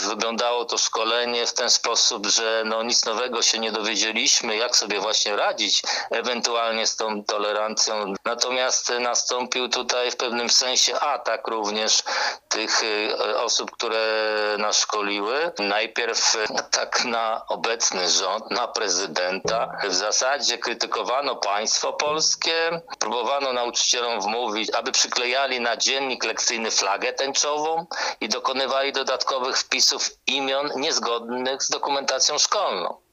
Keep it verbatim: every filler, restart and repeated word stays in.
wyglądało to szkolenie w ten sposób, że no nic nowego się nie dowiedzieliśmy, jak sobie właśnie radzić ewentualnie z tą tolerancją. Natomiast nastąpił tutaj w pewnym sensie atak również tych osób, które nas szkoliły. Najpierw atak na obecny rząd, na prezydenta. W zasadzie krytykowano państwo polskie, próbowano nauczycielom wmówić, aby przyklejali na dziennik lekcyjny flagę tęczową i dokonywali dodatkowych wpisów imion niezgodnych z dokumentacją szkolną.